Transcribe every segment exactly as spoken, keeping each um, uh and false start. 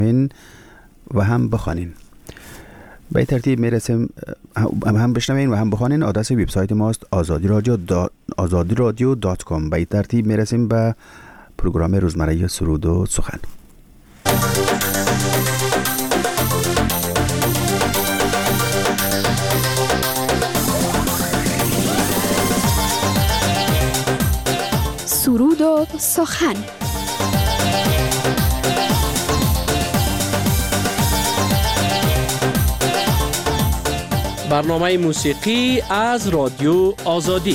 و هم بخوانین. به این ترتیب میرسیم هم بشنوین و هم بخوانین. آدرس وبسایت ماست آزادی رادیو آزادی رادیو دات کام. به این ترتیب میرسیم به پروگرام روزمره سرود و سخن. سرود و سخن. برنامه موسیقی از رادیو آزادی.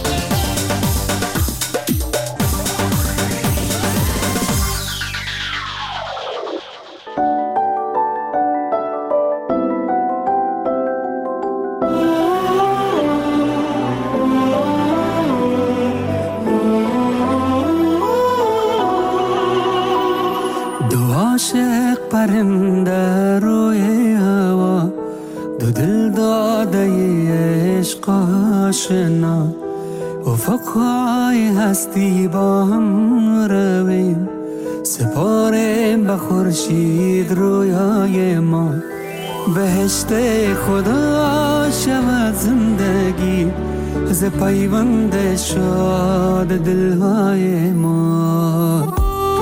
دو عاشق پرنده روی هوا، دو دل داده عشق آشنا، افقهای هستی با هم رویم، سپاریم به خورشید رویای ما. بهشت خدا شود زندگی، ز پیوند شاد دلهای ما.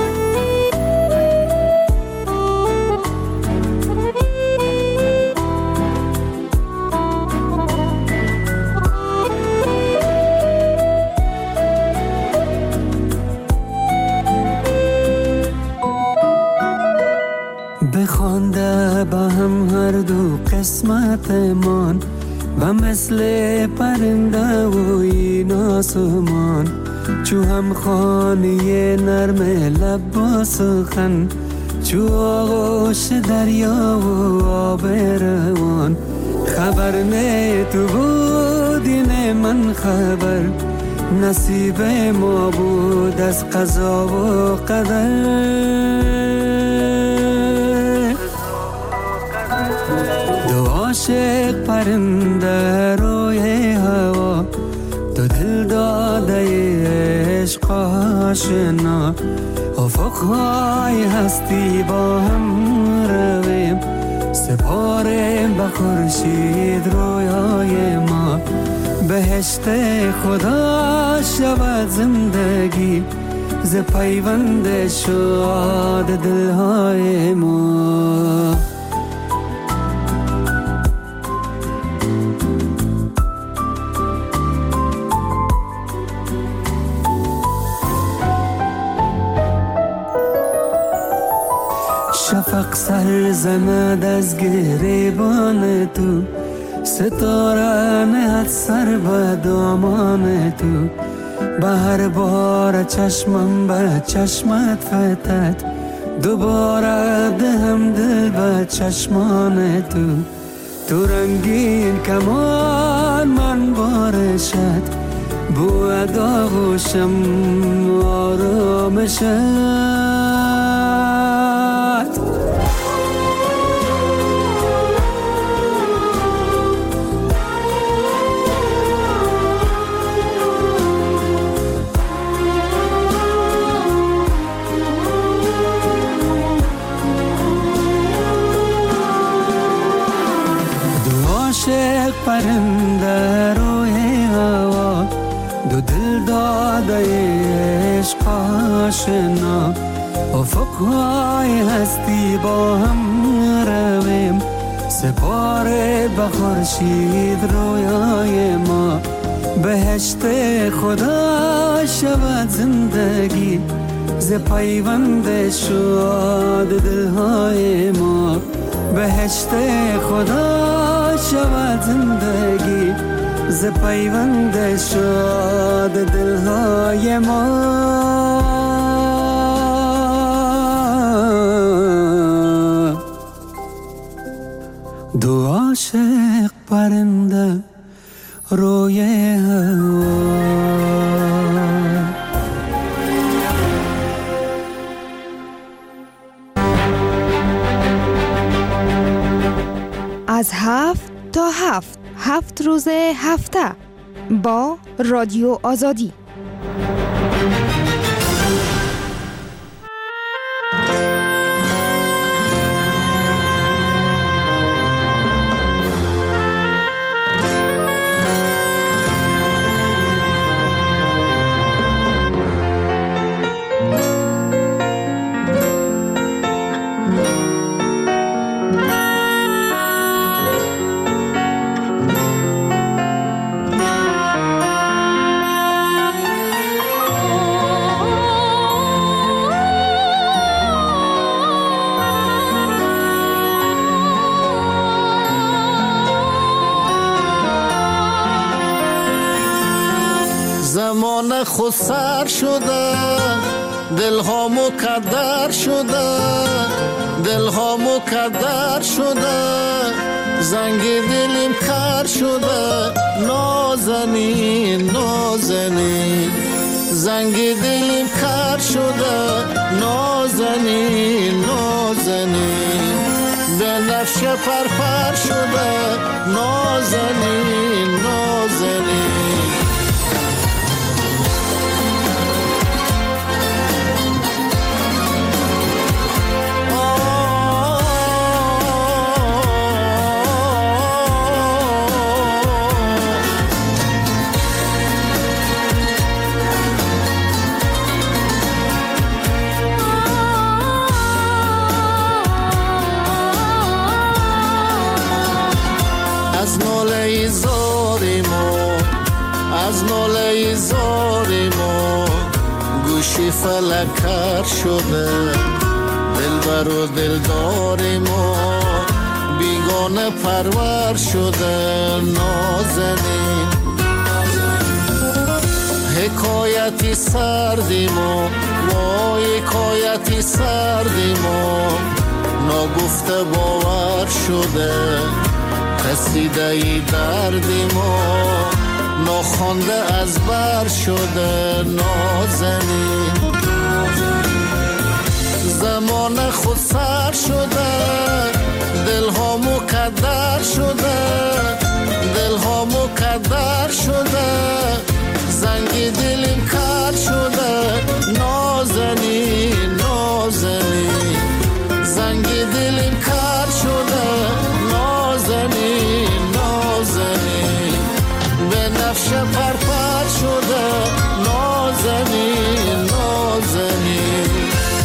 بخوانده با هم هر دو قسمتمان، و مثل پرنده و این آسمان، چو هم خانه نرم لب و سخن، چو آغوش دریا و آب روان. خبر نه تو بودی نه من خبر، نصیب ما بود از قضا و قدر. دو عاشق پرنده روی هوا، دو دل داده عشق آشنا، افقهای هستی با هم رویم، سپاریم به خورشید رویای ما. بهشت خدا شود زندگی، ز پیوند شاد دلهای ما. شفق سر زند از گریبان تو، ستاره نهد سر به دامان تو. به هر بار چشمم به چشمت فتد، دوباره دهم دل به چشمان تو. تو رنگین کمان من بارشت، بود آغوشم آرامشت. عاشق پرنده روی هوا، دو دل داده عشق آشنا، افقهای هستی با هم رویم، سپاره به خورشید رویای ما. بهشت خدا شود زندگی، ز پیوند شاد دلهای ما. بهشت خدا شود زندگی، ز پیوند شاد دلهای ما. دو عاشق پرنده روی هوا. از هفت تا هفت هفت روز هفته با رادیو آزادی. خود سر شده، دل ها مکدر شده، دل ها مکدر شده، زنگ دلیم کر شده، نازنین نازنین، زنگ دلیم کر شده، نازنین نازنین، به نفش پرپر شده، نازنین نازنین. از ناله زاری ما، از ناله زاری ما، گوشی فلک کر شده، دلبر و دلدار ما بیگانه پرور شده، نازنین. حکایتی سردی ما، وای حکایتی سردی ما، ناگفته باور شده، قصیده ای دردی ما، ناخوانده از بر شده، نازنین. زمان خود سر شده، دل ها مکدر شده، دل ها مکدر شده، زنگ دلیم کر شده، نازنین نازنین، زنگ دلیم کر شده، نازنین نازنین، به نفش پرپر شده، نازنین نازنین.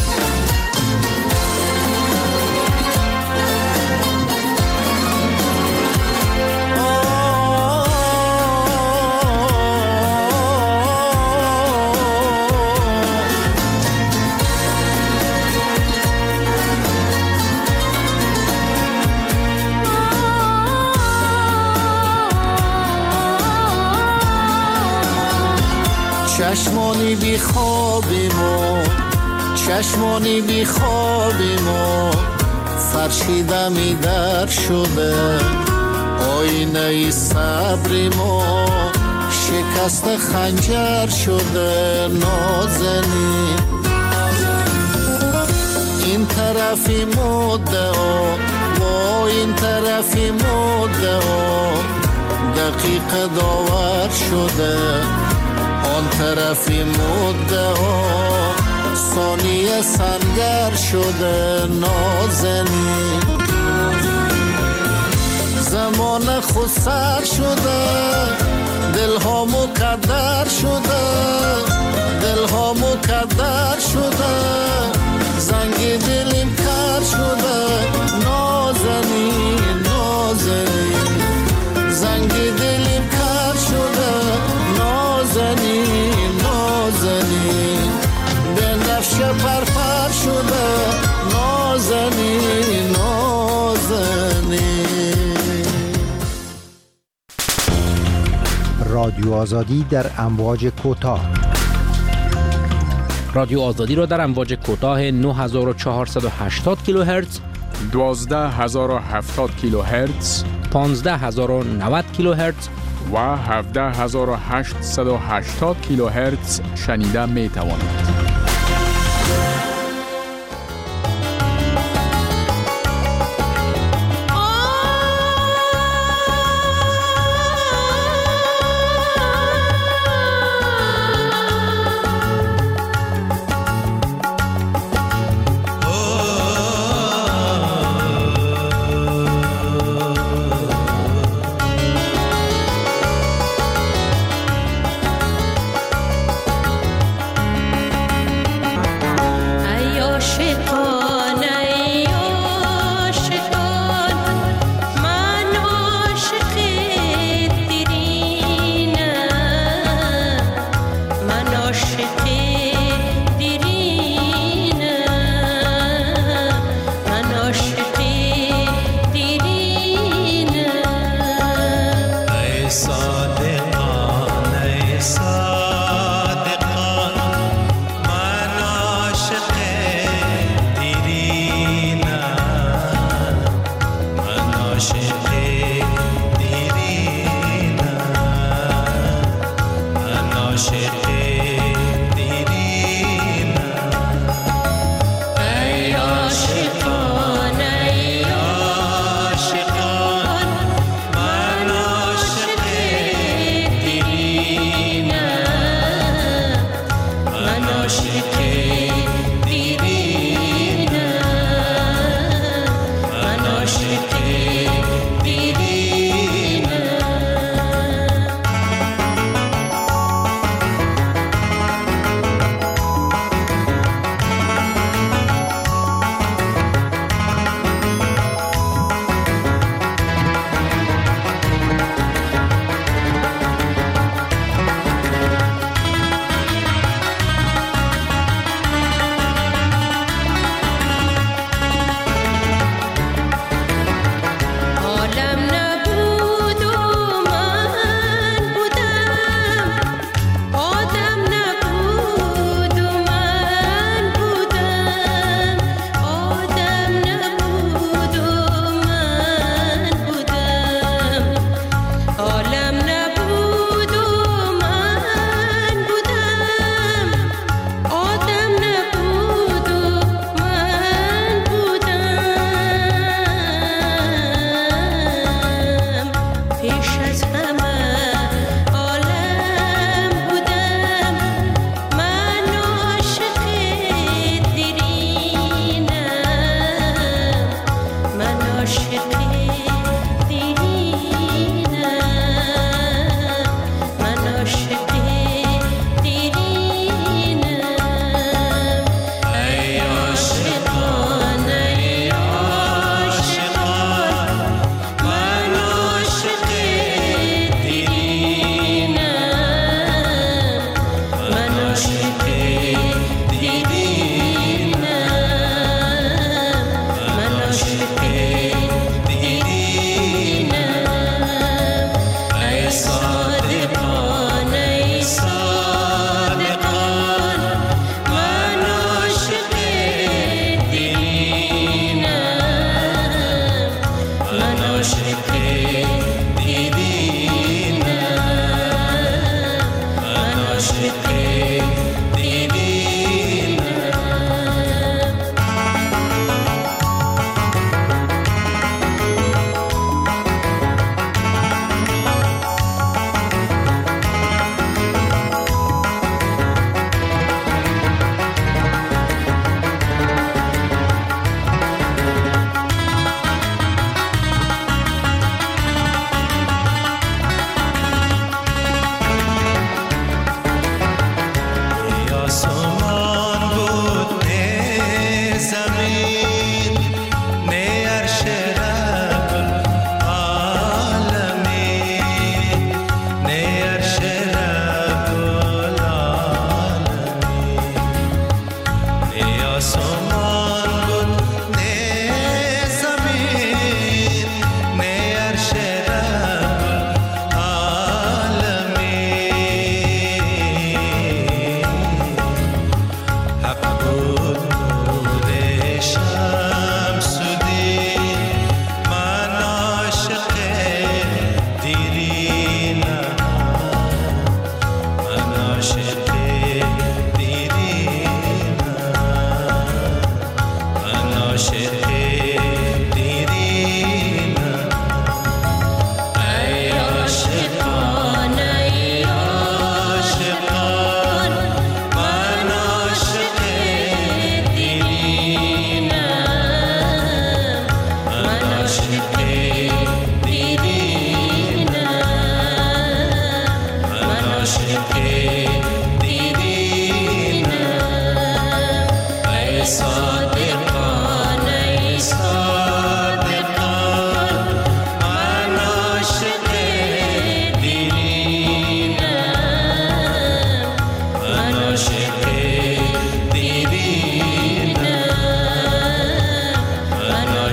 چشمانی بی خوابی ما، چشمانی بی خوابی ما، فرشیده می در شده، آینه ای صبری ما شکست خنجر شده، نازنین. این طرفی مدعا و این طرفی مدعا، دقیق داور شده، آن طرفی مدعا ثانیه سنگر شده، نازنین. زمان خود سر شده، دل ها مکدر شده، دل ها مکدر شده، زنگ دلیم کر شده، نازنین نازنین، زنگ دلیم کر شده، نازنین نازنین، به نفش پرپر شده، نازنین نازنین. رادیو آزادی در امواج کوتاه. رادیو آزادی را در امواج کوتاه نه هزار و چهارصد و هشتاد کیلوهرتز، دوازده هزار و هفتاد کیلوهرتز، پانزده هزار و نود کیلوهرتز و هفده هزار و هشتصد و هشتاد کیلوهرتز شنیده می توانید.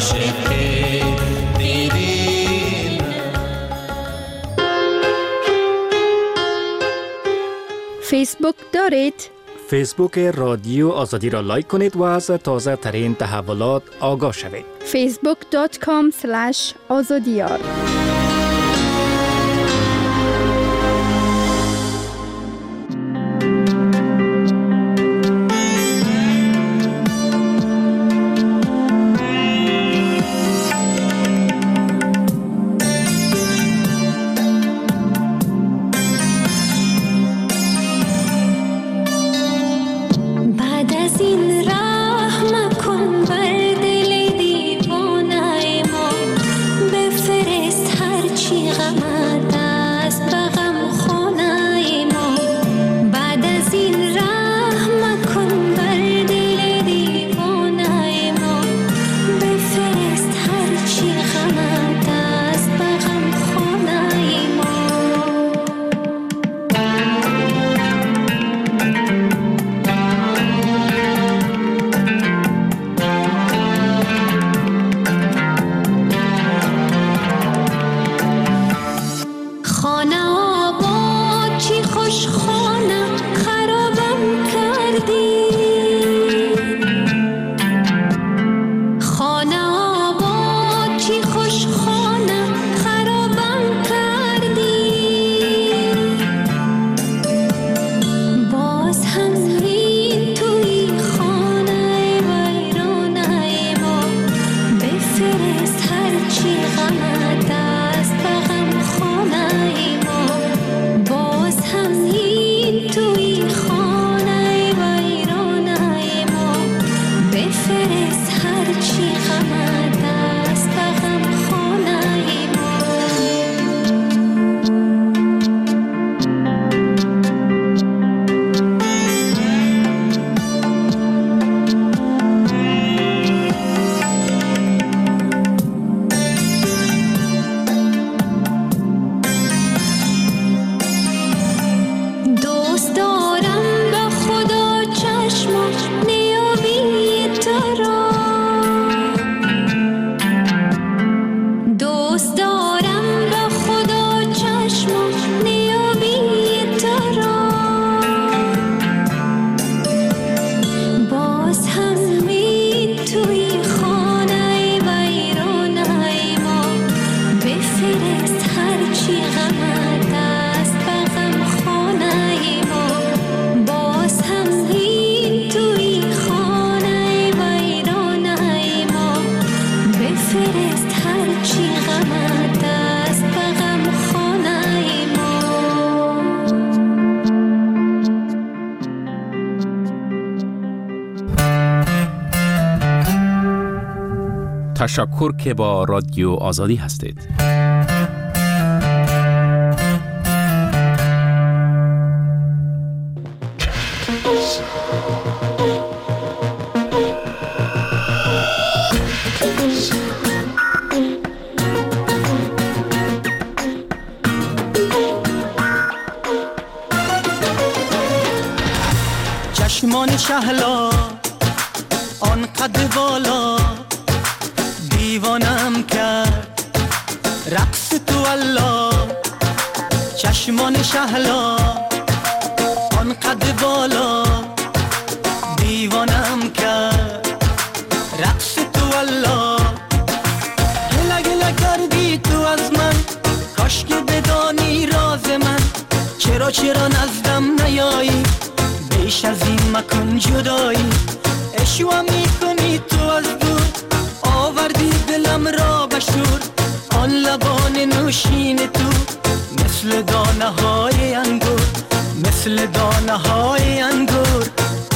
عاشق دیدی. فیسبوک دارید؟ فیسبوک رادیو آزادی را لایک کنید و از تازه ترین تحولات آگاه شوید. فیسبوک دات کام اسلش آزادیار. تشکر که با رادیو آزادی هستید. چشمان شهلا آن قد بالا دیوانم کرد رقص تو الله. چشمان شهلا آن قد بالا دیوانم کرد رقص تو الله. گله گله کردی تو از من کاش که بدانی راز من. چرا چرا نزدم نیایی بیش از این مکن جدایی. اشوا میکنی تو از دور آوردی دلم را بشور. آن لبان نوشین تو مثل دانه های انگور مثل دانه های انگور.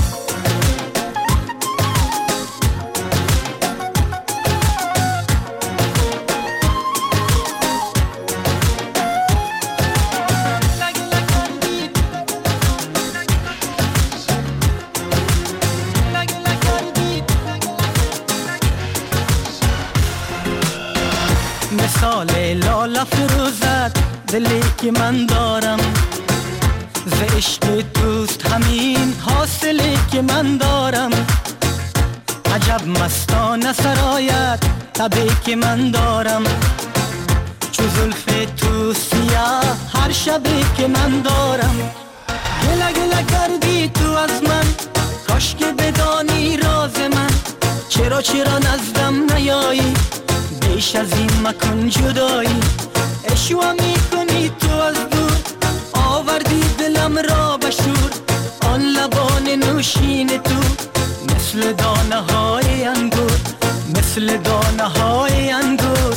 مثال لاله فروزد دلی که من دارم ز عشق دوست همین حاصلی که من دارم. عجب مستانه سرایت تبی که من دارم، چو زلف تو سیاه هر شبی که من دارم. گله گله کردی تو از من، کاش که بدانی راز من. چرا چرا نزدم نیایی، بیش از این مکن جدایی. اشوا میکنی تو از دور، آوردی دلم را بشور. آن لبان نوشین تو مثل دانه های انگور، مثل دانه های انگور.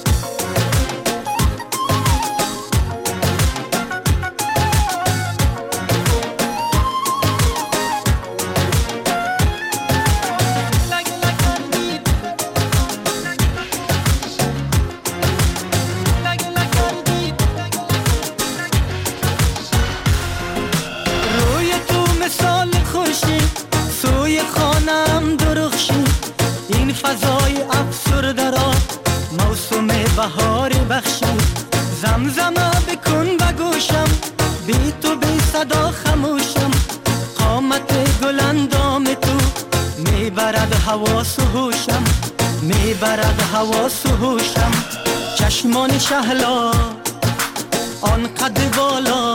فضای افسرده را موسم بهار بخشی. زمزمه بکن بگوشم، بی تو بی صدا خموشم. قامت گل اندام تو میبرد حواس و هوشم، میبرد حواس و هوشم. چشمان شهلا آن قد بالا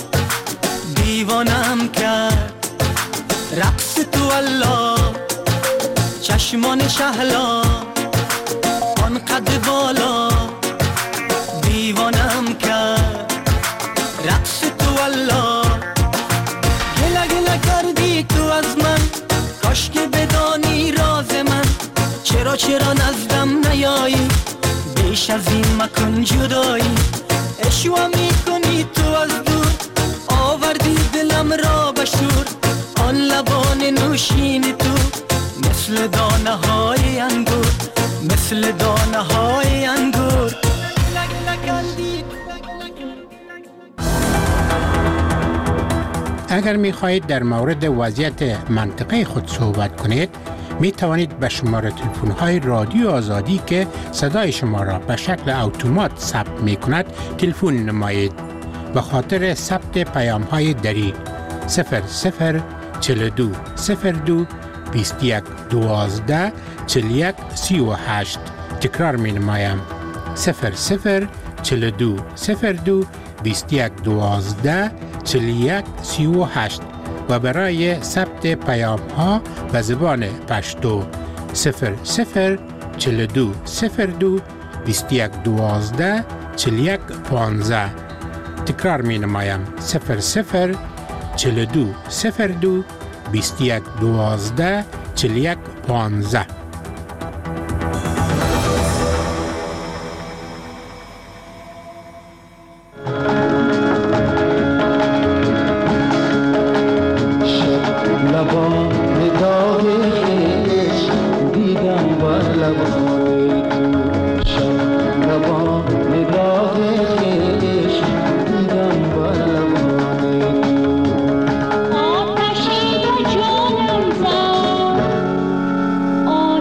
دیوانم کرد، رقص تو الله. چشمان شهلا آن قد بالا دیوانم کرد، رقص تو الله. گله گله کردی تو از من، کاش که بدانی راز من. چرا چرا نزدم نیایی، بیش از این مکن جدایی. اشوا میکنی تو از دور، آوردی دلم را بشور. آن لبان نوشین تو مثل دانه های انگور، مثل دانه های انگور. اگر می خواهید در مورد وضعیت منطقه خود صحبت کنید، می توانید به شماره تلفن های رادیو آزادی که صدای شما را به شکل اتومات ثبت می کند تلفن نمایید. به خاطر ثبت پیام های دری صفر صفر چهل و دو صفر دو بیست و یک دوازده چهل و یک سی و هشت. تکرار می نمایم صفر صفر چهل و دو صفر دو بیست و یک دوازده چهل و یک سی و هشت. و برای ثبت پیام ها به زبان پشتو صفر صفر چهل و دو صفر دو بیست و یک دوازده چهل و یک پانزده. تکرار می نمایم صفر صفر چهل و دو صفر دو بیست و یک دوازده چهل و یک پانزده. آتشی به جانم زد،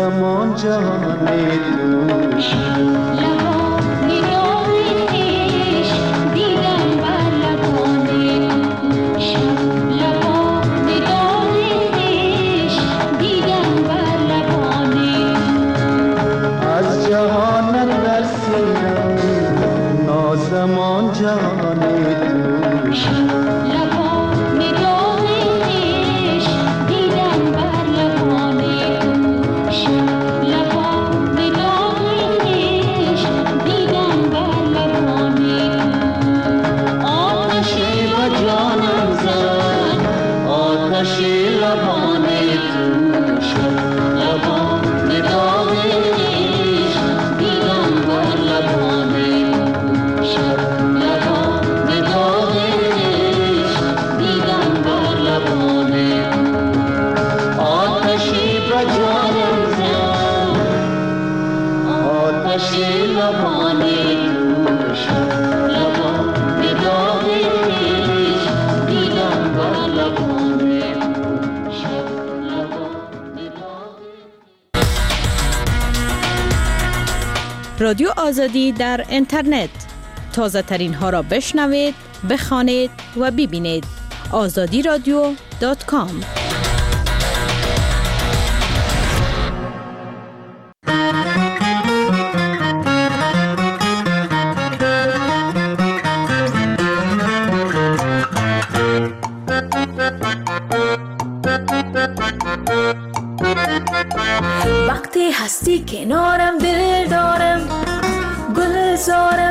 نازمان جهان توش زمان جهان توش لبان داغش دیدم بر لبان توش لبان داغش دیدم بر لبان آتشی و جانم زد آتشی لبان توش لبان داغش دیدم بر لبان رادیو آزادی در اینترنت تازه ترین ها را بشنوید، بخوانید و ببینید. آزادی رادیو دات کام. وقتی هستی کنارم دل دارم گلزارم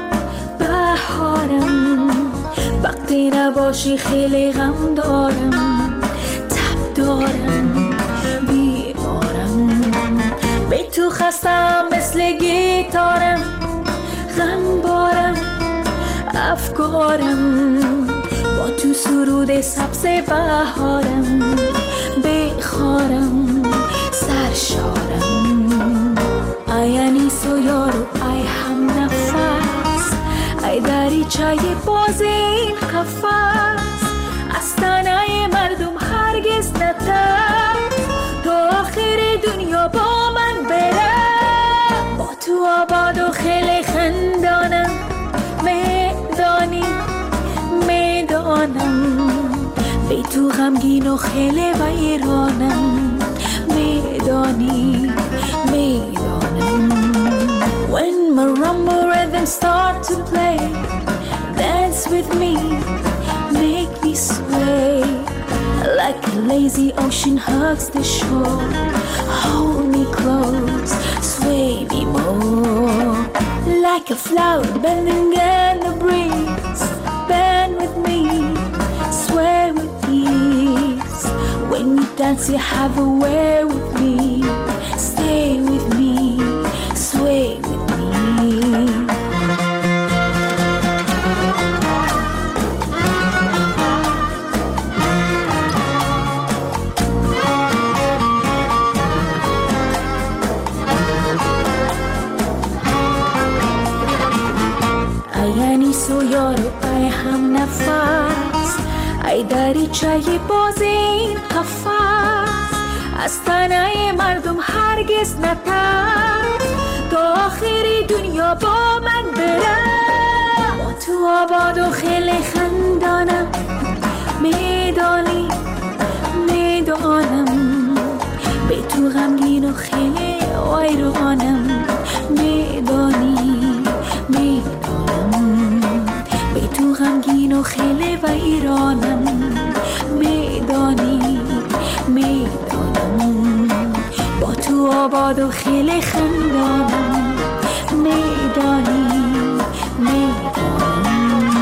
بهارم وقتی نباشی خیلی غم دارم تب دارم بیمارم به تو خستم مثل گیتارم غم بارم افکارم با تو سرود سبز بهارم بخارم سرشارم ای انیس و یارو ای هم نفس ای دریچه باز این قفس از تنه مردم هرگز نتر تا آخر دنیا با من بره با تو آباد و خیلی خندانم میدانی میدانم به تو غمگین و خیلی ویرانم میدانی میدانم When marimba rhythms start to play dance with me make me sway like a lazy ocean hugs the shore hold me close sway me more like a flower bending in the breeze bend with me sway with ease when you dance you have a way with me stay with me sway with me ای انیس و یارو ای هم نفس ای دریچه باز این قفس از تنه مردم هرگز نتر تا آخری دنیا با من بره با تو آباد و خیلی خندانم میدانی میدانم به تو غمگین و خیلی ویرانم میدانی میدانم به تو غمگین و خیلی ویرانم میدانی میدانم با تو آباد و خیلی خندانم میدانی میدانم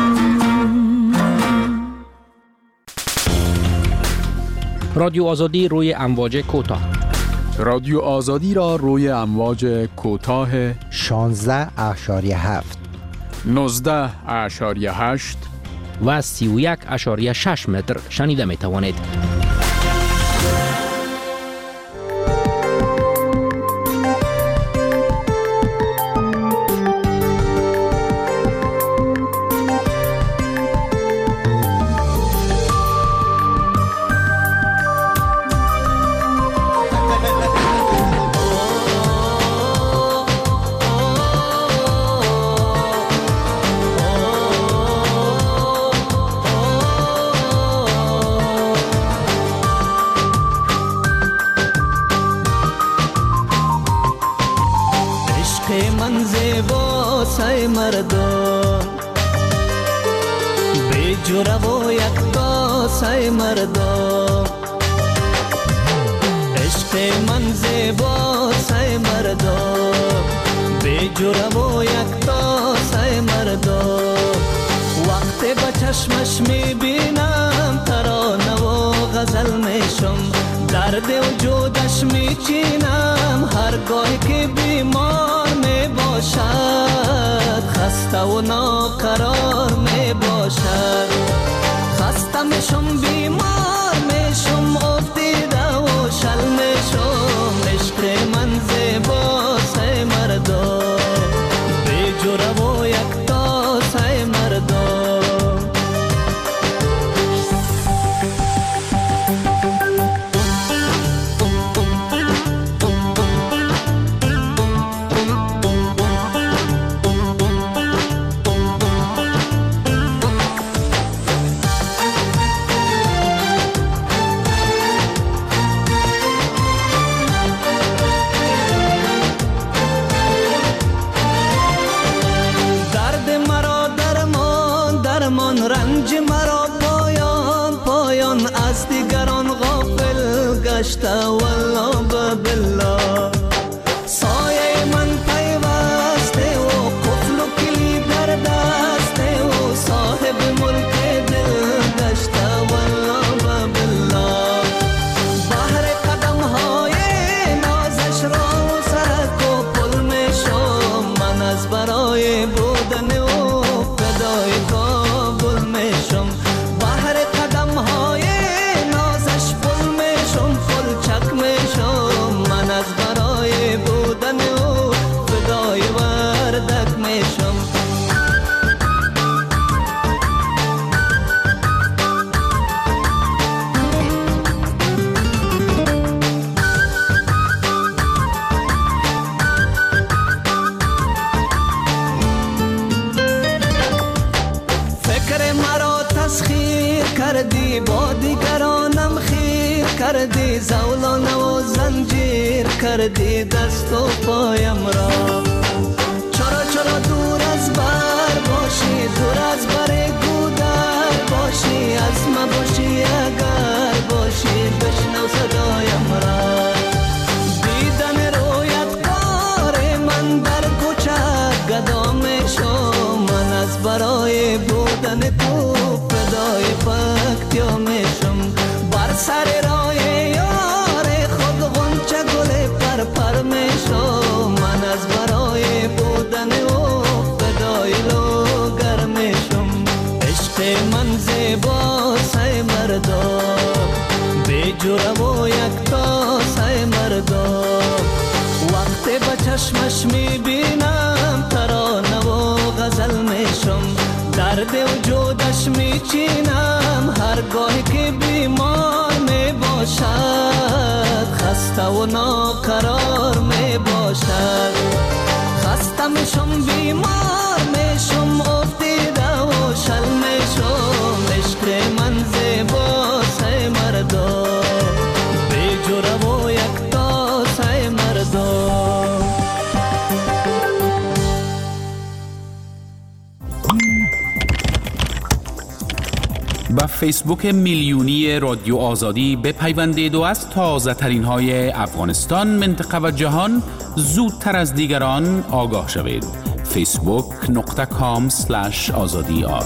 رادیو آزادی روی امواج کوتاه. رادیو آزادی را روی امواج کوتاه شانزده اشاری هفت نوزده اشاری هشت و سی و یک اشاری شش متر شنیده می توانید. من زیباسای مردم بی جوره و یک تاسای مردم عشق من زیباسای مردم بی جوره و یک تاسای مردم وقتی با چشمش میبینم ترانه و غزل میشم درد وجودش میچینم هرگاهی که بیمار میباشد خسته و ناقرار میباشد خسته میشم بیمار میشم افتیده و شل میشم عشق من زیباسای مردم بی جوره و یک تاسای مردم رنج مرا پایان پایان از دیگران غافل گشته والله بالله سایه من پیوسته و قفل و کلی در دسته و صاحب ملک دل گشته والله بالله بحر قدم های نازش را سرک و پل می شم من از برای بودن و فدای کابل میشم بحر قدم های نازش پل میشم پل چک میشم من از برای بودن و فدای وردک میشم کردی با دیگرانم خیر کردی زولانه و زنجیر کردی دست و پایم را چرا چرا دور از بر باشی دور از بر گودر باشی از ما باشی اگر باشی بشنو صدایم را دیدن رویت کار من در کوچه گدا میشم من از برای بودن تو فدای پکتیا میشم بر سر راه یار خود غنچه گل پر پر میشم من از برای بودن او فدای لوگر میشم عشق من زیباسای مردم بی جوره و یک تاسای مردم وقتی با چشمش میبینم ترانه و غزل میشم درد وجودش میچینم هرگاهی که بیمار میباشد خسته و ناقرار میباشد خسته میشم بیمار میشم افتیده و شل میشم عشق من زیباسای مردم بی جوره و یک تاسای مردم با فیسبوک میلیونی رادیو آزادی بپیوندید و از تازه ترین های افغانستان، منطقه و جهان زودتر از دیگران آگاه شوید. فیسبوک نقطه کام سلش آزادی آر.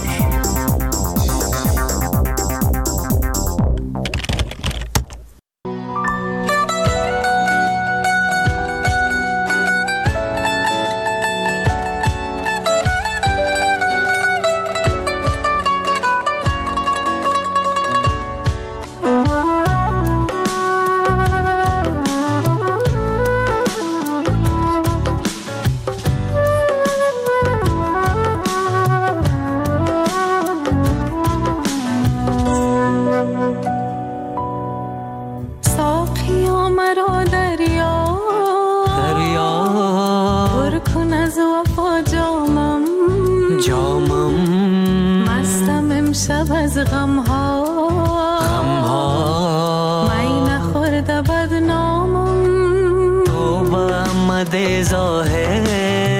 شب از غم ها غم ها می نخورده بدنامم تو با آمده ظاهر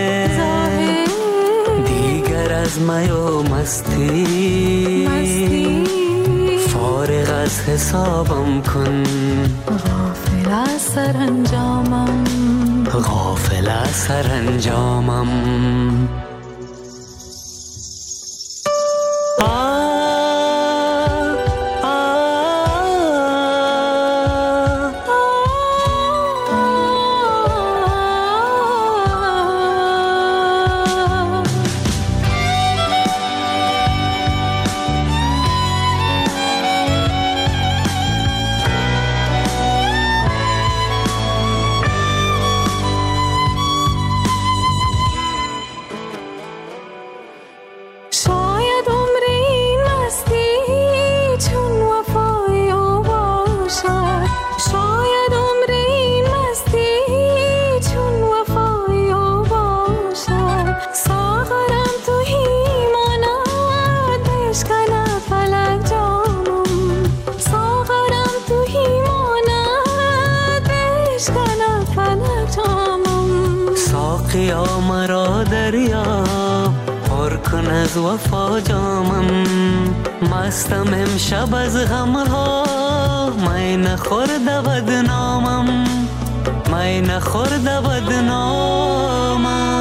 از می و مستی, مستی فارغ از حسابم کن, غافل از سرانجامم, غافل از سرانجامم. ساقیا مرا دریا پر کن از وفا جامم, مستم امشب از غمها, می نخورد بدنامم, می نخورد بدنامم.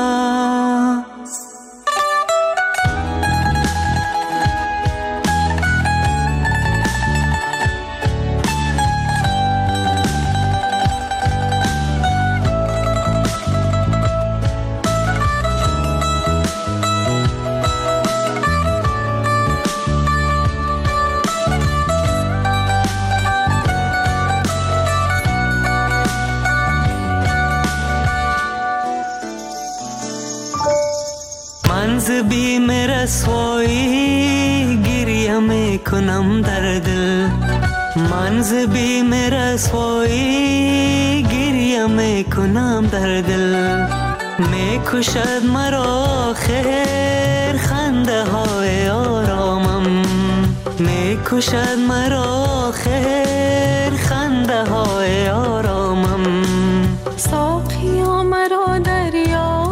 منز بیم رسوایی گریه میکنم در دل, منز بیم رسوایی گریه میکنم در دل. میکشد مرا خیر خنده های آرامم, میکشد مرا خیر خنده های آرامم. ساقیا مرا دریا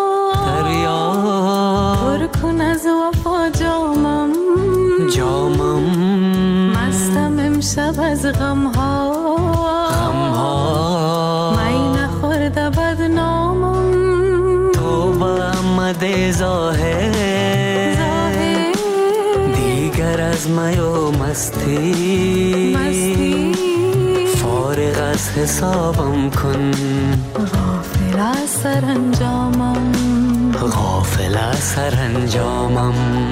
پر کن از وفا جامم, جامم مستم امشب از غمها, غمها می نخورده بدنامم. توبه آمده ظاهر, ظاهر دیگر از می و مستی, مستی فارغ از حسابم کن, غافل از سرانجامم, غافل از سرانجامم.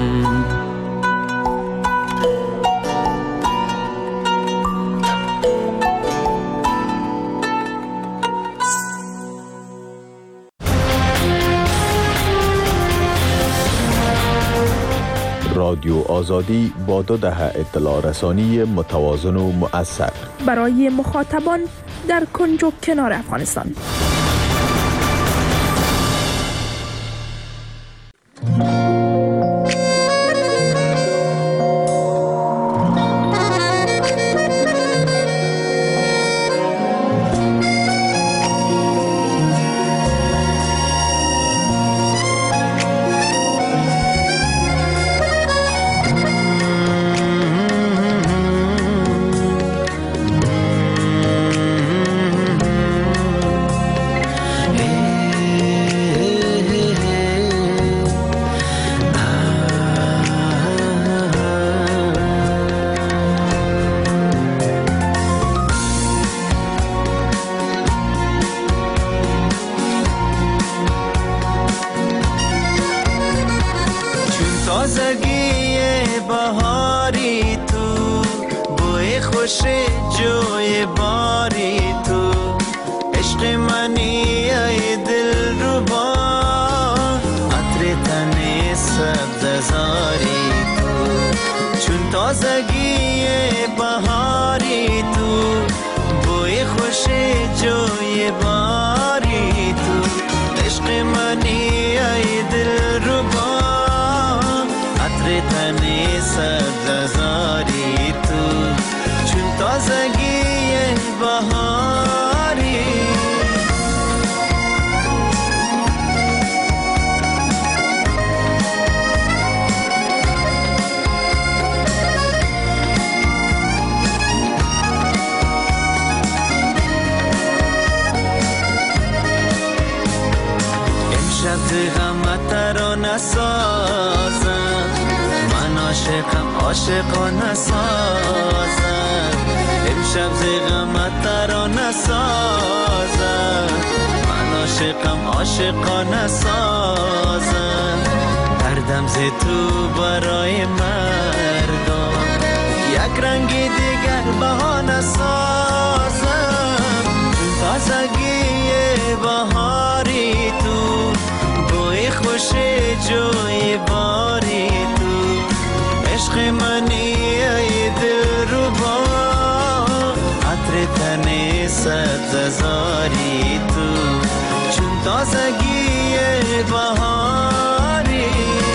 رادیو آزادی با دو دهه اطلاع رسانی متوازن و مؤثر برای مخاطبان در کنج و کنار افغانستان. غم ترانه سازم، من عاشقم عاشقانه سازم، امشب ز غم ترانه سازم، من عاشقم عاشقانه سازم، دردم ز تو برای مردم یک رنگی دیگر بهانه سازم، تازگی بهاری تو، بوی خوش جوی باری تو، عشق منی ای دل رو با، عطر تن سبز زاری تو، چون تازگی بهاری.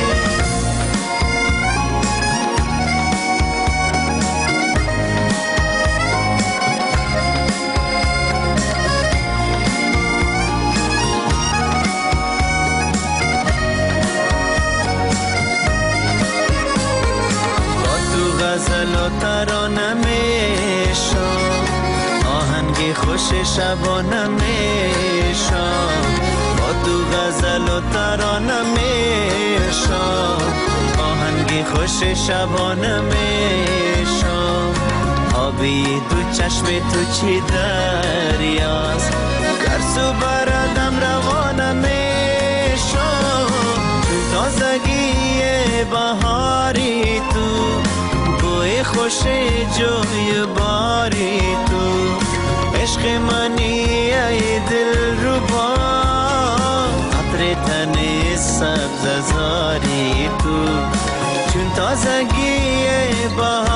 غزل و ترانه میشم، آهنگ خوش شبانه میشم، با تو غزل و ترانه میشم، آهنگ خوش شبانه میشم، آبی تو چشم تو چی دریاست، گرسو بردم روانه میشم، تازگی بهاری تو، بوی خوش جوی باری تو، عشق منی ای دل رو با، عطر تن سبز زاری تو، چون تازگی بهاری.